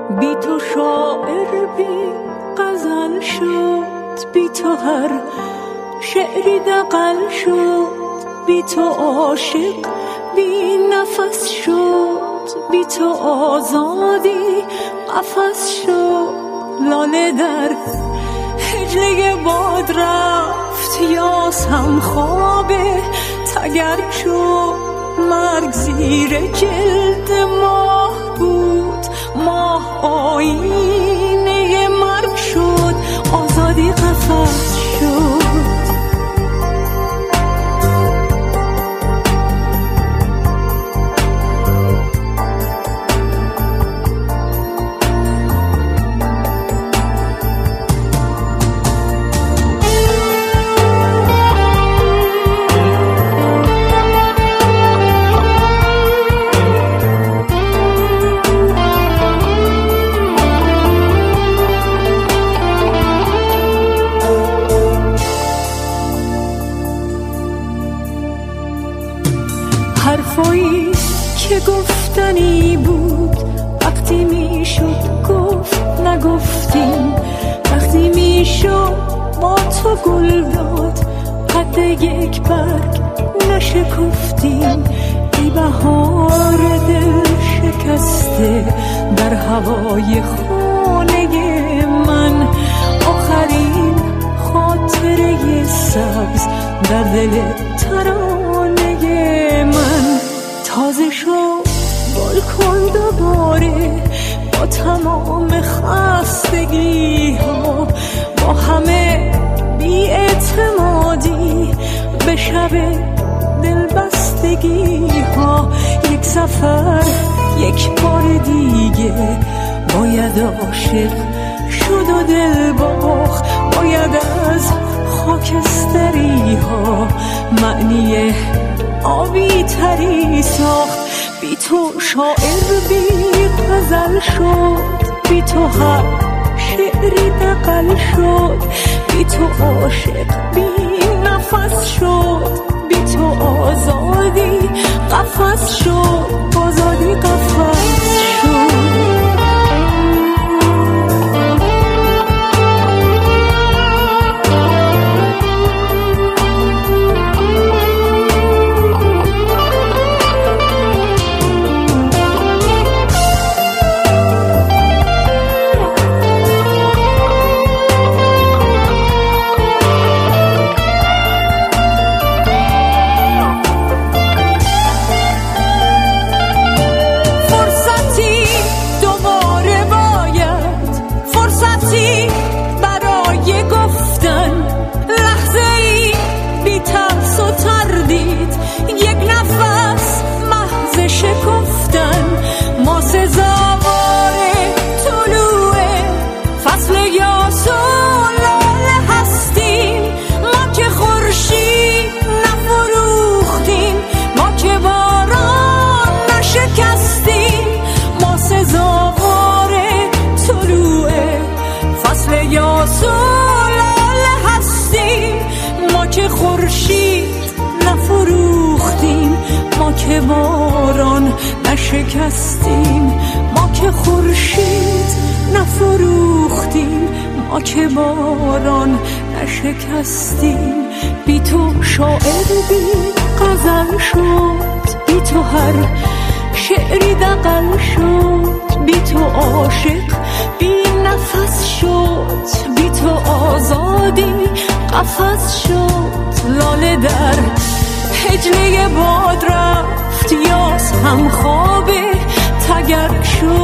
بی تو شاعر بی غزل شد، بی تو هر شعری دغل شد، بی تو عاشق بی نفس شد، بی تو آزادی قفس شد. لاله در هجله باد رفت، یاسم خواب تگر شد. مرگ زیر جلد ماه بود، ماه آینه مرگ شد، آزادی قفس شد. حرفایی که گفتنی بود، وقتی میشد گفت نگفتیم، وقتی میشد با تو گل داد قد یک برگ نشکفتیم. ای بهار دل شکسته در هوای خانه من، آخرین خاطره سبز در دل ترانه من. تازه شو گل کن دوباره با تمام خستگی ها، با همه بی اعتمادی به شب دلبستگی ها. یک سفر یک بار دیگه باید عاشق شد و دل باخت، باید از خاکستری ها معنی آبی تری ساخت. بی تو شاعر بی غزل شد، بی تو هر شعری دغل شد، بی تو عاشق بی نفس شد، بی تو آزادی قفس شد، آزادی قفس شد. که باران نشکستیم، ما که خورشید نفروختیم، ما که باران نشکستیم. بی تو شاعر بی غزل شد، بی تو هر شعری دغل شد، بی تو عاشق بی نفس شد، بی تو آزادی قفس شد. لاله در هجله باد رفت، یاس هم خواب تگر شد.